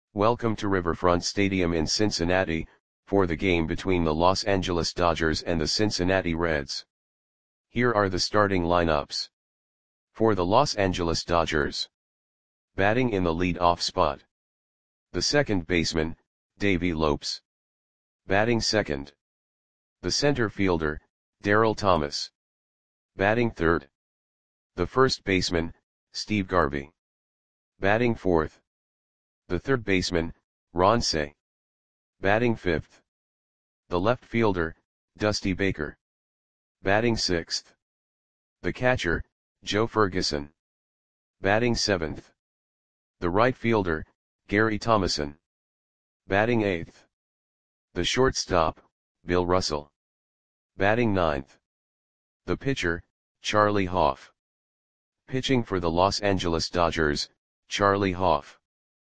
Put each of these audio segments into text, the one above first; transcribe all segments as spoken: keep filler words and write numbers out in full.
Welcome to Riverfront Stadium in Cincinnati, for the game between the Los Angeles Dodgers and the Cincinnati Reds. Here are the starting lineups. For the Los Angeles Dodgers. Batting in the lead-off spot. The second baseman, Davey Lopes. Batting second. The center fielder, Darryl Thomas. Batting third. The first baseman, Steve Garvey. Batting fourth. The third baseman, Ron Cey. Batting fifth. The left fielder, Dusty Baker. Batting sixth. The catcher, Joe Ferguson. Batting seventh. The right fielder, Gary Thomasson. Batting eighth. The shortstop, Bill Russell. Batting ninth. The pitcher, Charlie Hough. Pitching for the Los Angeles Dodgers, Charlie Hough.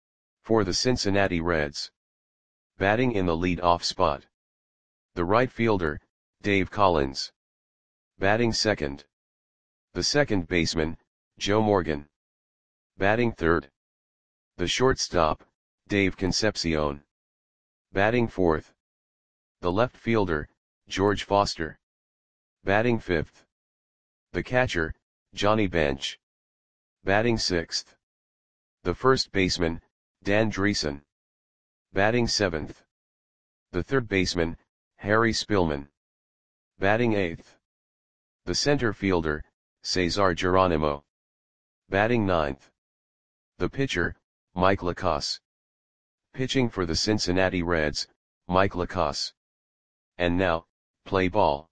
For the Cincinnati Reds. Batting in the lead-off spot. The right fielder, Dave Collins. Batting second. The second baseman, Joe Morgan. Batting third. The shortstop, Dave Concepcion. Batting fourth. The left fielder, George Foster. Batting fifth. The catcher, Johnny Bench. Batting sixth. The first baseman, Dan Driessen. Batting seventh. The third baseman, Harry Spillman. Batting eighth. The center fielder, Cesar Geronimo. Batting ninth. The pitcher, Mike Lacasse. Pitching for the Cincinnati Reds, Mike Lacasse. And now, play ball.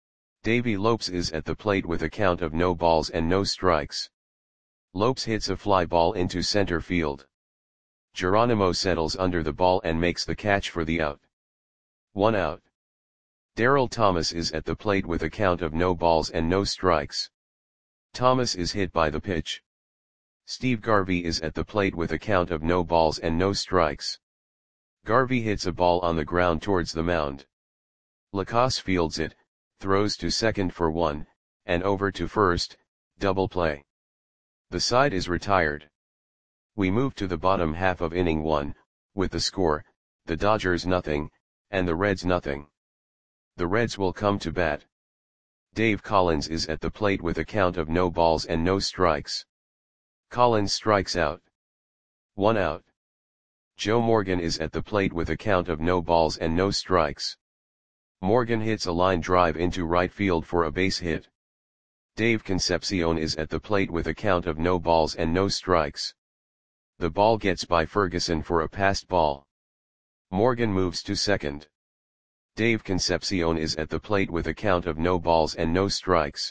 Davey Lopes is at the plate with a count of no balls and no strikes. Lopes hits a fly ball into center field. Geronimo settles under the ball and makes the catch for the out. One out. Darryl Thomas is at the plate with a count of no balls and no strikes. Thomas is hit by the pitch. Steve Garvey is at the plate with a count of no balls and no strikes. Garvey hits a ball on the ground towards the mound. Lacasse fields it, throws to second for one, and over to first, double play. The side is retired. We move to the bottom half of inning one, with the score, the Dodgers nothing, and the Reds nothing. The Reds will come to bat. Dave Collins is at the plate with a count of no balls and no strikes. Collins strikes out. One out. Joe Morgan is at the plate with a count of no balls and no strikes. Morgan hits a line drive into right field for a base hit. Dave Concepcion is at the plate with a count of no balls and no strikes. The ball gets by Ferguson for a passed ball. Morgan moves to second. Dave Concepcion is at the plate with a count of no balls and no strikes.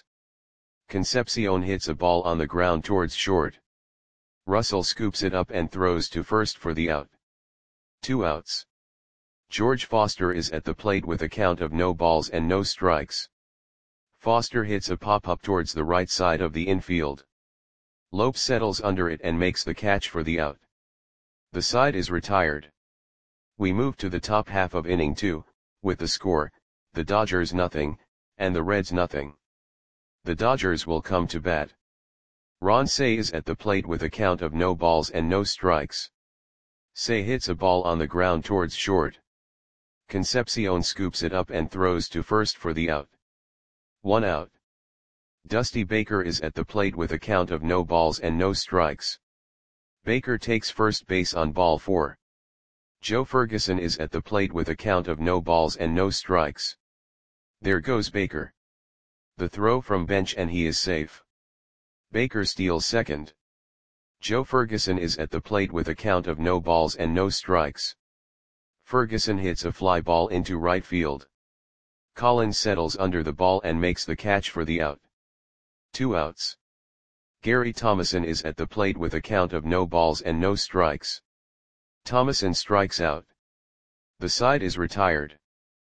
Concepcion hits a ball on the ground towards short. Russell scoops it up and throws to first for the out. Two outs. George Foster is at the plate with a count of no balls and no strikes. Foster hits a pop-up towards the right side of the infield. Lopes settles under it and makes the catch for the out. The side is retired. We move to the top half of inning two, with the score, the Dodgers nothing, and the Reds nothing. The Dodgers will come to bat. Ron Cey is at the plate with a count of no balls and no strikes. Cey hits a ball on the ground towards short. Concepcion scoops it up and throws to first for the out. One out. Dusty Baker is at the plate with a count of no balls and no strikes. Baker takes first base on ball four. Joe Ferguson is at the plate with a count of no balls and no strikes. There goes Baker. The throw from bench and he is safe. Baker steals second. Joe Ferguson is at the plate with a count of no balls and no strikes. Ferguson hits a fly ball into right field. Collins settles under the ball and makes the catch for the out. Two outs. Gary Thomasson is at the plate with a count of no balls and no strikes. Thomasson strikes out. The side is retired.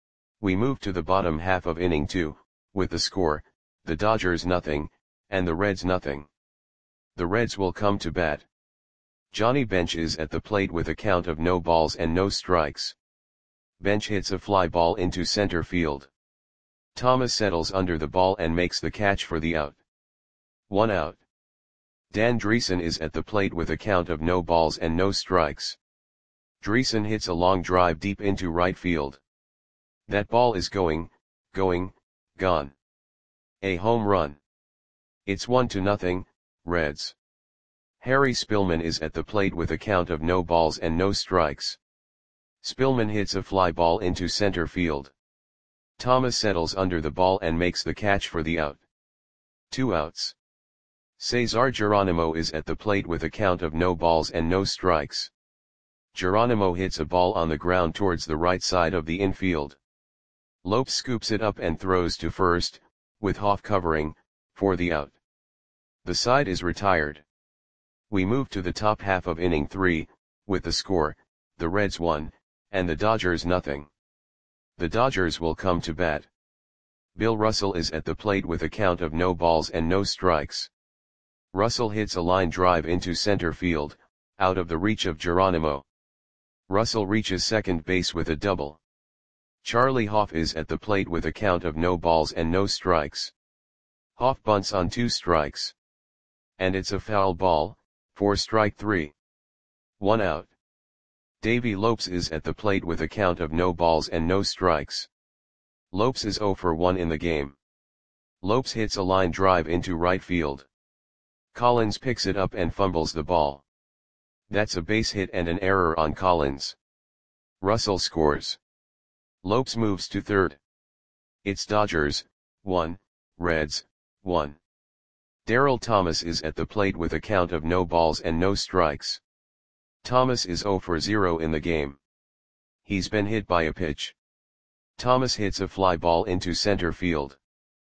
We move to the bottom half of inning two, with the score, the Dodgers nothing, and the Reds nothing. The Reds will come to bat. Johnny Bench is at the plate with a count of no balls and no strikes. Bench hits a fly ball into center field. Thomas settles under the ball and makes the catch for the out. One out. Dan Driessen is at the plate with a count of no balls and no strikes. Dreesen hits a long drive deep into right field. That ball is going, going, gone. A home run. It's one to nothing, Reds. Harry Spillman is at the plate with a count of no balls and no strikes. Spillman hits a fly ball into center field. Thomas settles under the ball and makes the catch for the out. Two outs. Cesar Geronimo is at the plate with a count of no balls and no strikes. Geronimo hits a ball on the ground towards the right side of the infield. Lopes scoops it up and throws to first, with Hoff covering, for the out. The side is retired. We move to the top half of inning three, with the score, the Reds one, and the Dodgers nothing. The Dodgers will come to bat. Bill Russell is at the plate with a count of no balls and no strikes. Russell hits a line drive into center field, out of the reach of Geronimo. Russell reaches second base with a double. Charlie Hoff is at the plate with a count of no balls and no strikes. Hoff bunts on two strikes. And it's a foul ball, for strike three. One out. Davey Lopes is at the plate with a count of no balls and no strikes. Lopes is oh for one in the game. Lopes hits a line drive into right field. Collins picks it up and fumbles the ball. That's a base hit and an error on Collins. Russell scores. Lopes moves to third. It's Dodgers, one, Reds, one. Darryl Thomas is at the plate with a count of no balls and no strikes. Thomas is oh for zero in the game. He's been hit by a pitch. Thomas hits a fly ball into center field.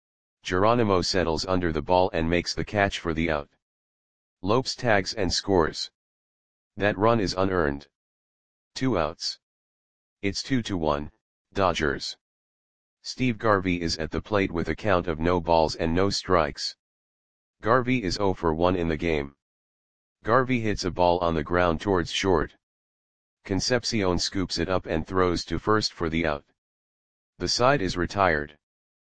Geronimo settles under the ball and makes the catch for the out. Lopes tags and scores. That run is unearned. Two outs. It's two to one, Dodgers. Steve Garvey is at the plate with a count of no balls and no strikes. Garvey is oh for one in the game. Garvey hits a ball on the ground towards short. Concepcion scoops it up and throws to first for the out. The side is retired.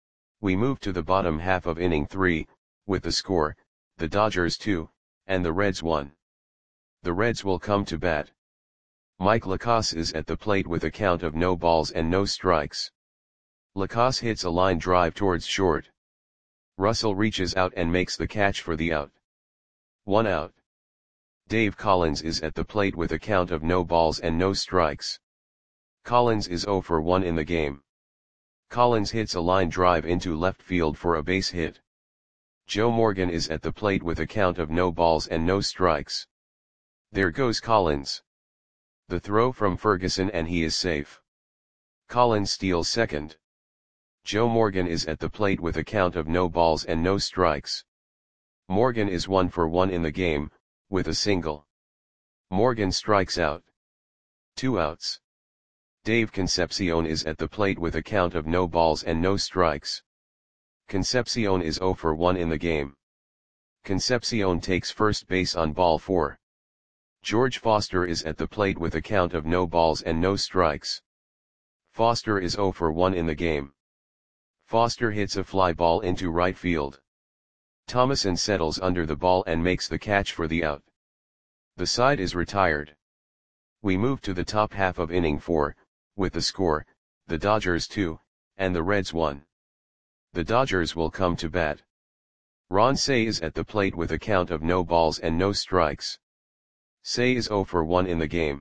We move to the bottom half of inning three, with the score, the Dodgers two, and the Reds one. The Reds will come to bat. Mike Lacasse is at the plate with a count of no balls and no strikes. Lacasse hits a line drive towards short. Russell reaches out and makes the catch for the out. One out. Dave Collins is at the plate with a count of no balls and no strikes. Collins is oh for one in the game. Collins hits a line drive into left field for a base hit. Joe Morgan is at the plate with a count of no balls and no strikes. There goes Collins. The throw from Ferguson and he is safe. Collins steals second. Joe Morgan is at the plate with a count of no balls and no strikes. Morgan is one for one in the game, with a single. Morgan strikes out. Two outs. Dave Concepcion is at the plate with a count of no balls and no strikes. Concepcion is oh for one in the game. Concepcion takes first base on ball four. George Foster is at the plate with a count of no balls and no strikes. Foster is oh for one in the game. Foster hits a fly ball into right field. Thomason settles under the ball and makes the catch for the out. The side is retired. We move to the top half of inning four, with the score, the Dodgers two, and the Reds one. The Dodgers will come to bat. Ron Cey is at the plate with a count of no balls and no strikes. Cey is oh for one in the game.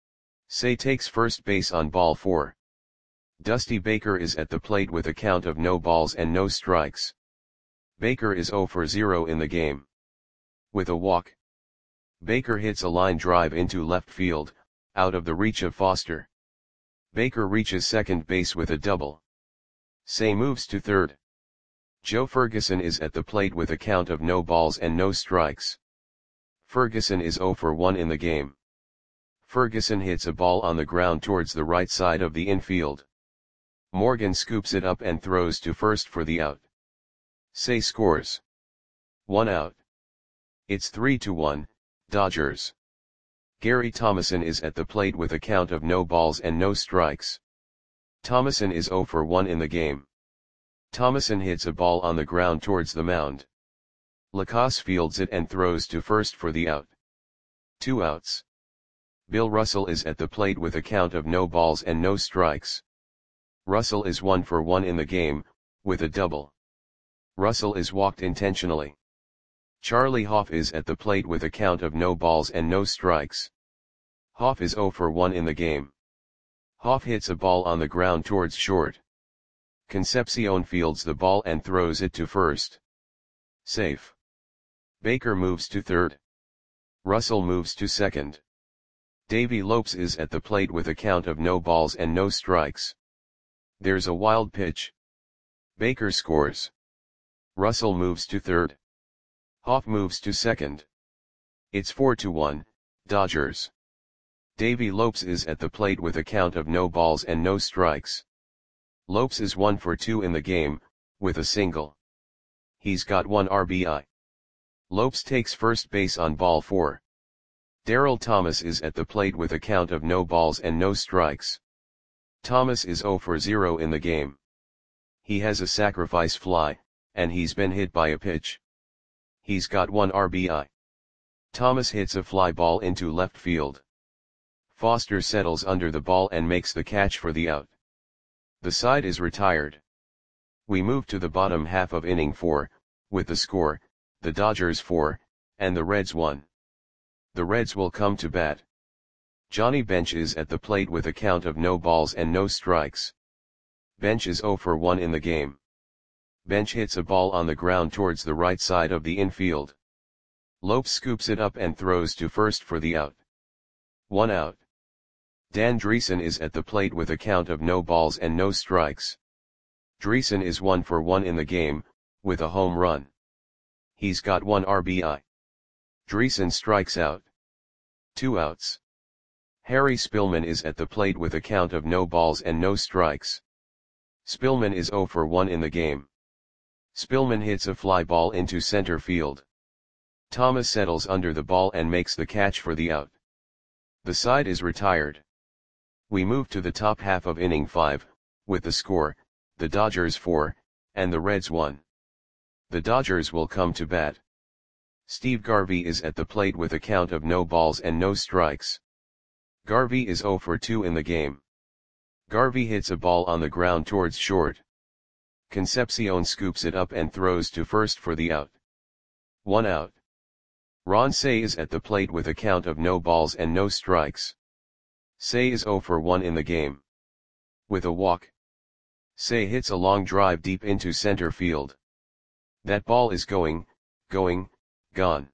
Cey takes first base on ball four. Dusty Baker is at the plate with a count of no balls and no strikes. Baker is oh for zero in the game. With a walk. Baker hits a line drive into left field, out of the reach of Foster. Baker reaches second base with a double. Cey moves to third. Joe Ferguson is at the plate with a count of no balls and no strikes. Ferguson is oh for one in the game. Ferguson hits a ball on the ground towards the right side of the infield. Morgan scoops it up and throws to first for the out. Cey scores. One out. It's three to one, Dodgers. Gary Thomason is at the plate with a count of no balls and no strikes. Thomason is oh for one in the game. Thomason hits a ball on the ground towards the mound. Lacasse fields it and throws to first for the out. Two outs. Bill Russell is at the plate with a count of no balls and no strikes. Russell is one for one in the game, with a double. Russell is walked intentionally. Charlie Hoff is at the plate with a count of no balls and no strikes. Hoff is zero for one in the game. Hoff hits a ball on the ground towards short. Concepcion fields the ball and throws it to first. Safe. Baker moves to third. Russell moves to second. Davey Lopes is at the plate with a count of no balls and no strikes. There's a wild pitch. Baker scores. Russell moves to third. Hoff moves to second. It's four to one, Dodgers. Davey Lopes is at the plate with a count of no balls and no strikes. Lopes is one for two in the game, with a single. He's got one R B I. Lopes takes first base on ball four. Darryl Thomas is at the plate with a count of no balls and no strikes. Thomas is zero for zero in the game. He has a sacrifice fly, and he's been hit by a pitch. He's got one R B I. Thomas hits a fly ball into left field. Foster settles under the ball and makes the catch for the out. The side is retired. We move to the bottom half of inning four, with the score, the Dodgers four, and the Reds one. The Reds will come to bat. Johnny Bench is at the plate with a count of no balls and no strikes. Bench is zero for one in the game. Bench hits a ball on the ground towards the right side of the infield. Lopes scoops it up and throws to first for the out. One out. Dan Dreesen is at the plate with a count of no balls and no strikes. Dreesen is one for one in the game, with a home run. He's got one R B I. Dreesen strikes out. Two outs. Harry Spillman is at the plate with a count of no balls and no strikes. Spillman is zero for one in the game. Spillman hits a fly ball into center field. Thomas settles under the ball and makes the catch for the out. The side is retired. We move to the top half of inning five, with the score, the Dodgers four, and the Reds one. The Dodgers will come to bat. Steve Garvey is at the plate with a count of no balls and no strikes. Garvey is zero for two in the game. Garvey hits a ball on the ground towards short. Concepcion scoops it up and throws to first for the out. One out. Ron Cey is at the plate with a count of no balls and no strikes. Cey is zero for one in the game. With a walk. Cey hits a long drive deep into center field. That ball is going, going, gone.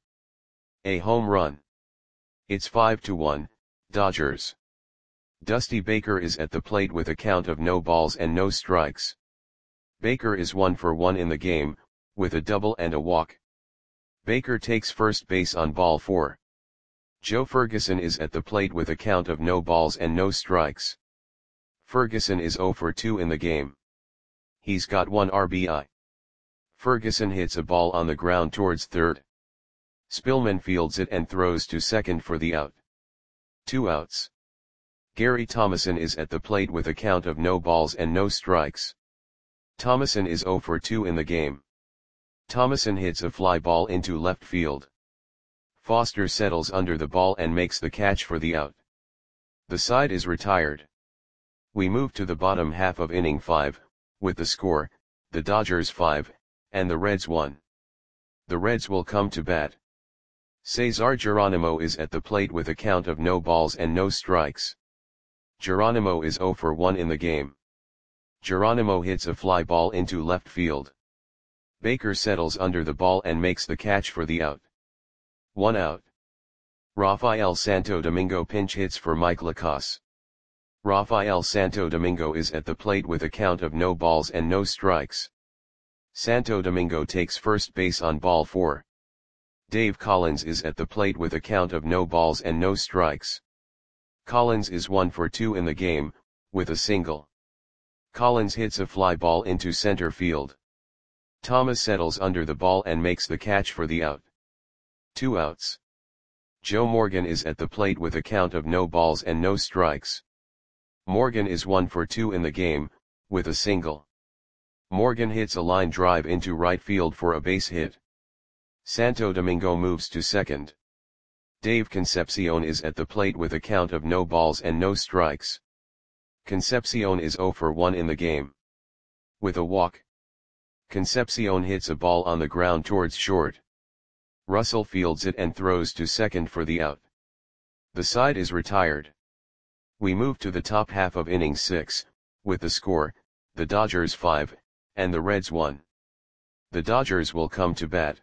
A home run. It's five to one, Dodgers. Dusty Baker is at the plate with a count of no balls and no strikes. Baker is one for one in the game, with a double and a walk. Baker takes first base on ball four. Joe Ferguson is at the plate with a count of no balls and no strikes. Ferguson is zero for two in the game. He's got one R B I. Ferguson hits a ball on the ground towards third. Spillman fields it and throws to second for the out. Two outs. Gary Thomason is at the plate with a count of no balls and no strikes. Thomason is zero for two in the game. Thomason hits a fly ball into left field. Foster settles under the ball and makes the catch for the out. The side is retired. We move to the bottom half of inning five, with the score, the Dodgers five, and the Reds one. The Reds will come to bat. Cesar Geronimo is at the plate with a count of no balls and no strikes. Geronimo is zero for one in the game. Geronimo hits a fly ball into left field. Baker settles under the ball and makes the catch for the out. One out. Rafael Santo Domingo pinch hits for Mike Lacasse. Rafael Santo Domingo is at the plate with a count of no balls and no strikes. Santo Domingo takes first base on ball four. Dave Collins is at the plate with a count of no balls and no strikes. Collins is one for two in the game, with a single. Collins hits a fly ball into center field. Thomas settles under the ball and makes the catch for the out. Two outs. Joe Morgan is at the plate with a count of no balls and no strikes. Morgan is one for two in the game, with a single. Morgan hits a line drive into right field for a base hit. Santo Domingo moves to second. Dave Concepcion is at the plate with a count of no balls and no strikes. Concepcion is zero for one in the game. With a walk, Concepcion hits a ball on the ground towards short. Russell fields it and throws to second for the out. The side is retired. We move to the top half of inning six, with the score, the Dodgers five, and the Reds one. The Dodgers will come to bat.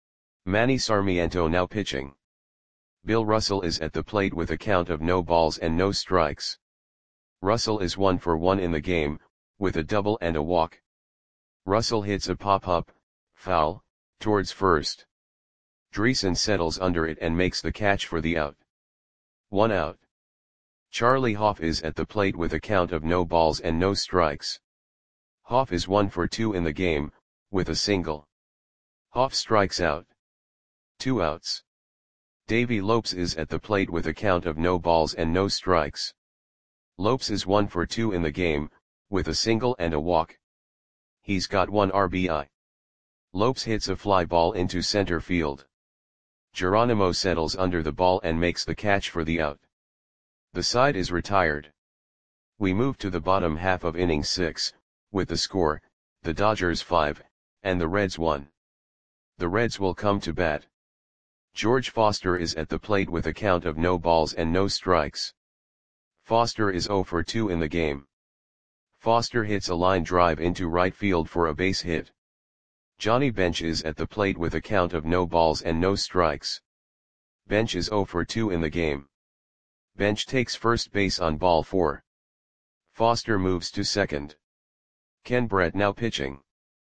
Manny Sarmiento now pitching. Bill Russell is at the plate with a count of no balls and no strikes. Russell is one for one in the game, with a double and a walk. Russell hits a pop-up, foul, towards first. Dreesen settles under it and makes the catch for the out. One out. Charlie Hoff is at the plate with a count of no balls and no strikes. Hoff is one for two in the game, with a single. Hoff strikes out. Two outs. Davey Lopes is at the plate with a count of no balls and no strikes. Lopes is one for two in the game, with a single and a walk. He's got one R B I. Lopes hits a fly ball into center field. Geronimo settles under the ball and makes the catch for the out. The side is retired. We move to the bottom half of inning six, with the score, the Dodgers five, and the Reds one. The Reds will come to bat. George Foster is at the plate with a count of no balls and no strikes. Foster is zero for two in the game. Foster hits a line drive into right field for a base hit. Johnny Bench is at the plate with a count of no balls and no strikes. Bench is zero for two in the game. Bench takes first base on ball four. Foster moves to second. Ken Brett now pitching.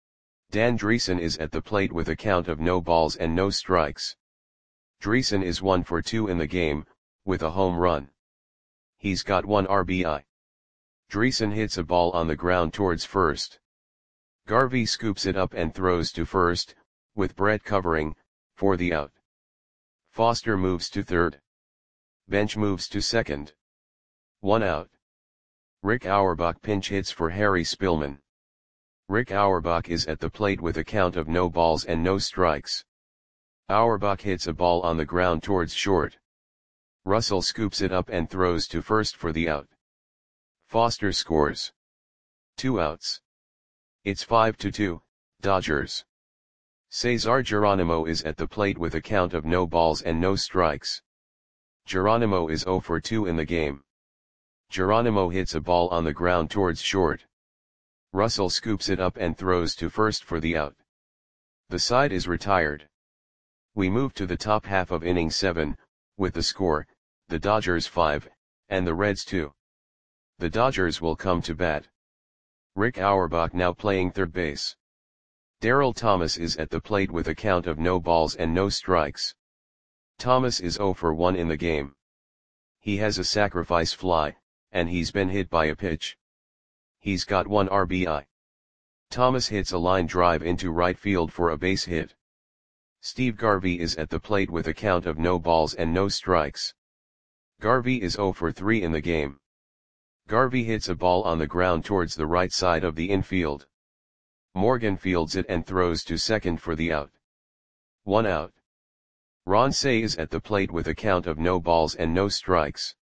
Dan Dreesen is at the plate with a count of no balls and no strikes. Dreesen is one for two in the game, with a home run. He's got one R B I. Dreesen hits a ball on the ground towards first. Garvey scoops it up and throws to first, with Brett covering, for the out. Foster moves to third. Bench moves to second. One out. Rick Auerbach pinch hits for Harry Spillman. Rick Auerbach is at the plate with a count of no balls and no strikes. Auerbach hits a ball on the ground towards short. Russell scoops it up and throws to first for the out. Foster scores. Two outs. It's five to two, Dodgers. Cesar Geronimo is at the plate with a count of no balls and no strikes. Geronimo is zero for two in the game. Geronimo hits a ball on the ground towards short. Russell scoops it up and throws to first for the out. The side is retired. We move to the top half of inning seven, with the score, the Dodgers five, and the Reds two. The Dodgers will come to bat. Rick Auerbach now playing third base. Darryl Thomas is at the plate with a count of no balls and no strikes. Thomas is zero for one in the game. He has a sacrifice fly, and he's been hit by a pitch. He's got one R B I. Thomas hits a line drive into right field for a base hit. Steve Garvey is at the plate with a count of no balls and no strikes. Garvey is zero for three in the game. Garvey hits a ball on the ground towards the right side of the infield. Morgan fields it and throws to second for the out. One out. Ron Cey is at the plate with a count of no balls and no strikes.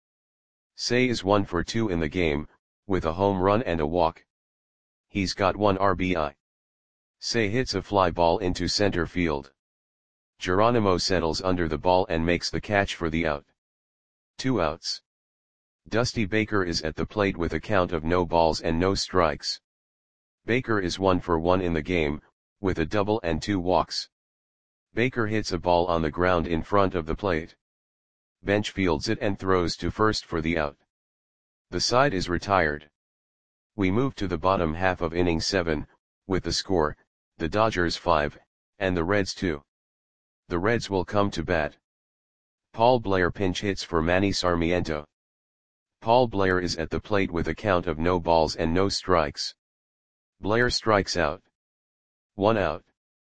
Cey is one for two in the game, with a home run and a walk. He's got one R B I. Cey hits a fly ball into center field. Geronimo settles under the ball and makes the catch for the out. Two outs. Dusty Baker is at the plate with a count of no balls and no strikes. Baker is one for one in the game, with a double and two walks. Baker hits a ball on the ground in front of the plate. Bench fields it and throws to first for the out. The side is retired. We move to the bottom half of inning seven, with the score, the Dodgers five, and the Reds two. The Reds will come to bat. Paul Blair pinch hits for Manny Sarmiento. Paul Blair is at the plate with a count of no balls and no strikes. Blair strikes out. One out.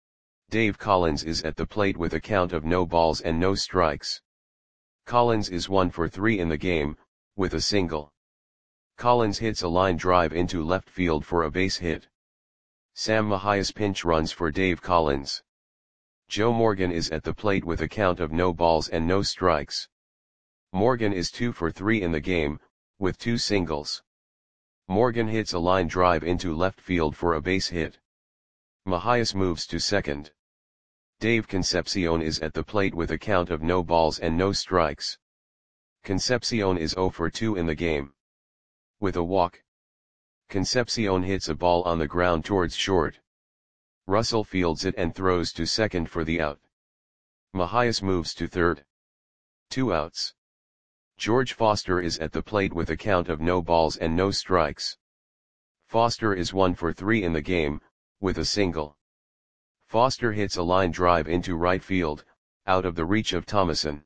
Dave Collins is at the plate with a count of no balls and no strikes. Collins is one for three in the game, with a single. Collins hits a line drive into left field for a base hit. Sam Mahias pinch runs for Dave Collins. Joe Morgan is at the plate with a count of no balls and no strikes. Morgan is two for three in the game, with two singles. Morgan hits a line drive into left field for a base hit. Mahias moves to second. Dave Concepcion is at the plate with a count of no balls and no strikes. Concepcion is zero for two in the game. With a walk, Concepcion hits a ball on the ground towards short. Russell fields it and throws to second for the out. Mahias moves to third. Two outs. George Foster is at the plate with a count of no balls and no strikes. Foster is one for three in the game, with a single. Foster hits a line drive into right field, out of the reach of Thomason.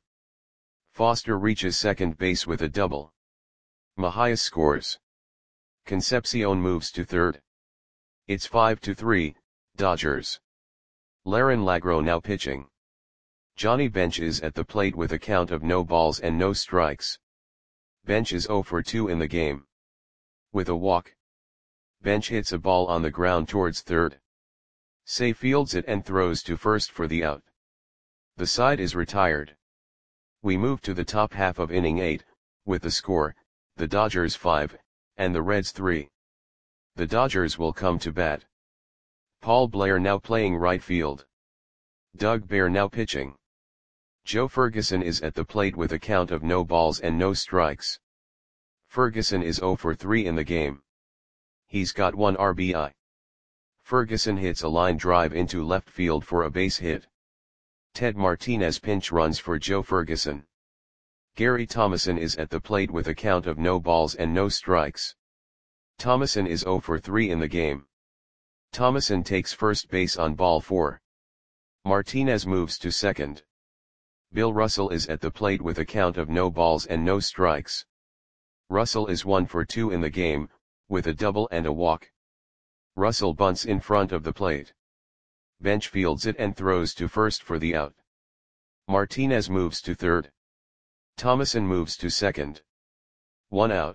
Foster reaches second base with a double. Mahias scores. Concepcion moves to third. It's five to three, Dodgers. Laren Lagro now pitching. Johnny Bench is at the plate with a count of no balls and no strikes. Bench is zero for two in the game. With a walk, Bench hits a ball on the ground towards third. Say fields it and throws to first for the out. The side is retired. We move to the top half of inning eight, with the score, the Dodgers five, and the Reds three. The Dodgers will come to bat. Paul Blair now playing right field. Doug Bear now pitching. Joe Ferguson is at the plate with a count of no balls and no strikes. Ferguson is zero for three in the game. He's got one R B I. Ferguson hits a line drive into left field for a base hit. Ted Martinez pinch runs for Joe Ferguson. Gary Thomason is at the plate with a count of no balls and no strikes. Thomason is zero for three in the game. Thomason takes first base on ball four. Martinez moves to second. Bill Russell is at the plate with a count of no balls and no strikes. Russell is one for two in the game, with a double and a walk. Russell bunts in front of the plate. Bench fields it and throws to first for the out. Martinez moves to third. Thomason moves to second. One out.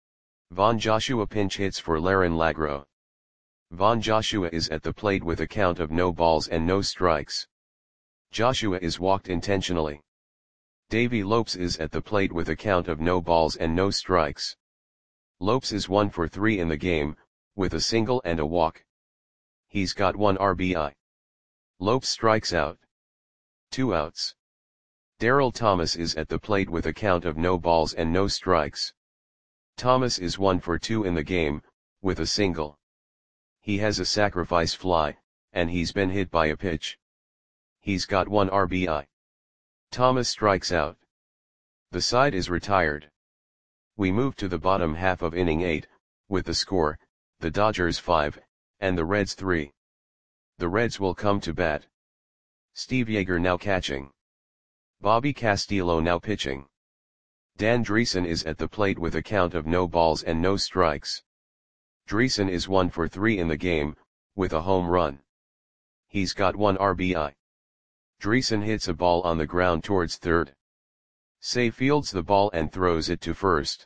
Von Joshua pinch hits for Laren Lagro. Von Joshua is at the plate with a count of no balls and no strikes. Joshua is walked intentionally. Davey Lopes is at the plate with a count of no balls and no strikes. Lopes is one for three in the game, with a single and a walk. He's got one R B I. Lopes strikes out. Two outs. Darryl Thomas is at the plate with a count of no balls and no strikes. Thomas is one for two in the game, with a single. He has a sacrifice fly, and he's been hit by a pitch. He's got one R B I. Thomas strikes out. The side is retired. We move to the bottom half of inning eight, with the score, the Dodgers five, and the Reds three. The Reds will come to bat. Steve Yeager now catching. Bobby Castillo now pitching. Dan Dreesen is at the plate with a count of no balls and no strikes. Dreesen is one for three in the game, with a home run. He's got one R B I. Dreesen hits a ball on the ground towards third. Say fields the ball and throws it to first.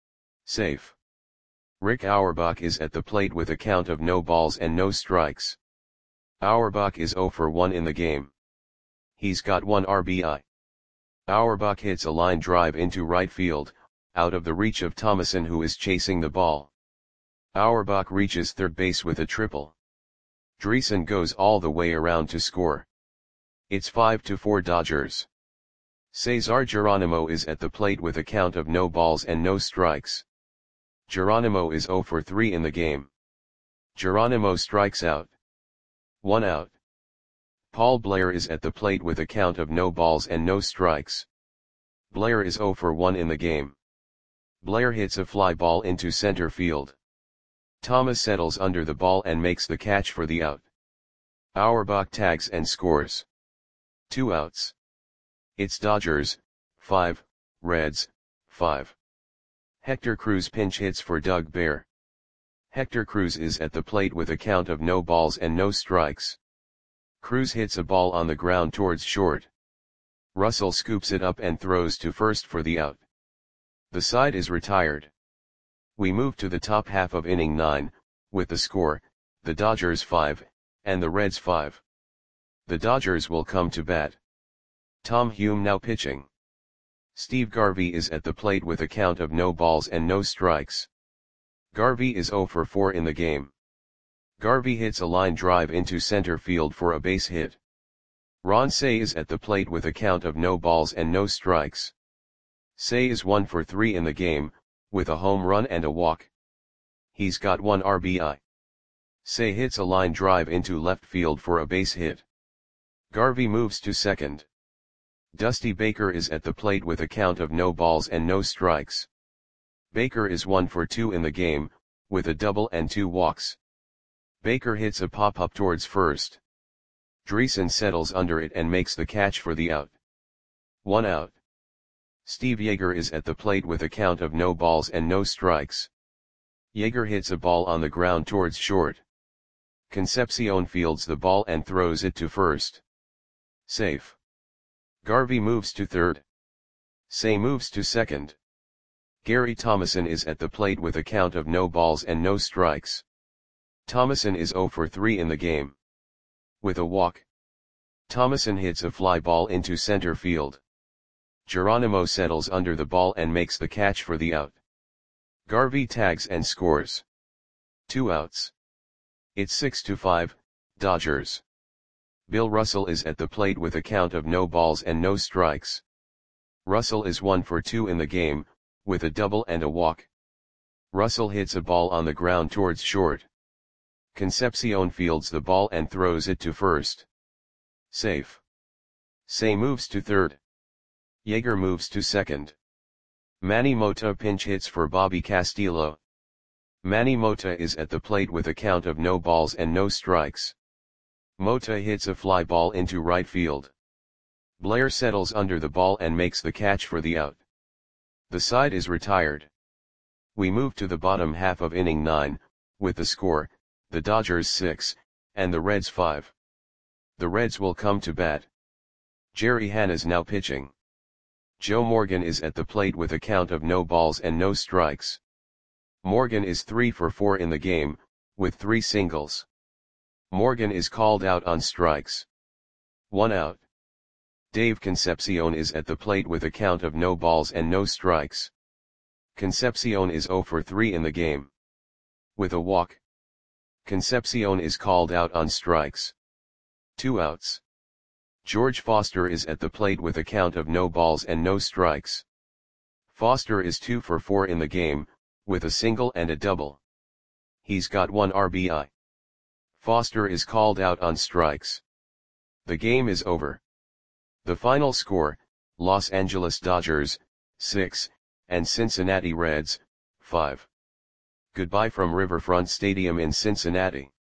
Safe. Rick Auerbach is at the plate with a count of no balls and no strikes. Auerbach is zero for one in the game. He's got one R B I. Auerbach hits a line drive into right field, out of the reach of Thomason who is chasing the ball. Auerbach reaches third base with a triple. Dreesen goes all the way around to score. It's five to four Dodgers. Cesar Geronimo is at the plate with a count of no balls and no strikes. Geronimo is zero for three in the game. Geronimo strikes out. One out. Paul Blair is at the plate with a count of no balls and no strikes. Blair is zero for one in the game. Blair hits a fly ball into center field. Thomas settles under the ball and makes the catch for the out. Auerbach tags and scores. Two outs. It's Dodgers, five, Reds, five. Hector Cruz pinch hits for Doug Bear. Hector Cruz is at the plate with a count of no balls and no strikes. Cruz hits a ball on the ground towards short. Russell scoops it up and throws to first for the out. The side is retired. We move to the top half of inning nine, with the score, the Dodgers five, and the Reds five. The Dodgers will come to bat. Tom Hume now pitching. Steve Garvey is at the plate with a count of no balls and no strikes. Garvey is zero for four in the game. Garvey hits a line drive into center field for a base hit. Ron Cey is at the plate with a count of no balls and no strikes. Cey is one for three in the game, with a home run and a walk. He's got one R B I. Cey hits a line drive into left field for a base hit. Garvey moves to second. Dusty Baker is at the plate with a count of no balls and no strikes. Baker is one for two in the game, with a double and two walks. Baker hits a pop-up towards first. Dreesen settles under it and makes the catch for the out. One out. Steve Yeager is at the plate with a count of no balls and no strikes. Yeager hits a ball on the ground towards short. Concepcion fields the ball and throws it to first. Safe. Garvey moves to third. Cey moves to second. Gary Thomason is at the plate with a count of no balls and no strikes. Thomason is zero for three in the game. With a walk. Thomason hits a fly ball into center field. Geronimo settles under the ball and makes the catch for the out. Garvey tags and scores. Two outs. It's six to five, Dodgers. Bill Russell is at the plate with a count of no balls and no strikes. Russell is one for two in the game, with a double and a walk. Russell hits a ball on the ground towards short. Concepcion fields the ball and throws it to first. Safe. Cey moves to third. Yeager moves to second. Manny Mota pinch hits for Bobby Castillo. Manny Mota is at the plate with a count of no balls and no strikes. Mota hits a fly ball into right field. Blair settles under the ball and makes the catch for the out. The side is retired. We move to the bottom half of inning nine, with the score, the Dodgers six, and the Reds five. The Reds will come to bat. Jerry Hanna's now pitching. Joe Morgan is at the plate with a count of no balls and no strikes. Morgan is three for four in the game, with three singles. Morgan is called out on strikes. One out. Dave Concepcion is at the plate with a count of no balls and no strikes. Concepcion is zero for three in the game. With a walk. Concepcion is called out on strikes. Two outs. George Foster is at the plate with a count of no balls and no strikes. Foster is two for four in the game, with a single and a double. He's got one R B I. Foster is called out on strikes. The game is over. The final score, Los Angeles Dodgers, six, and Cincinnati Reds, five. Goodbye from Riverfront Stadium in Cincinnati.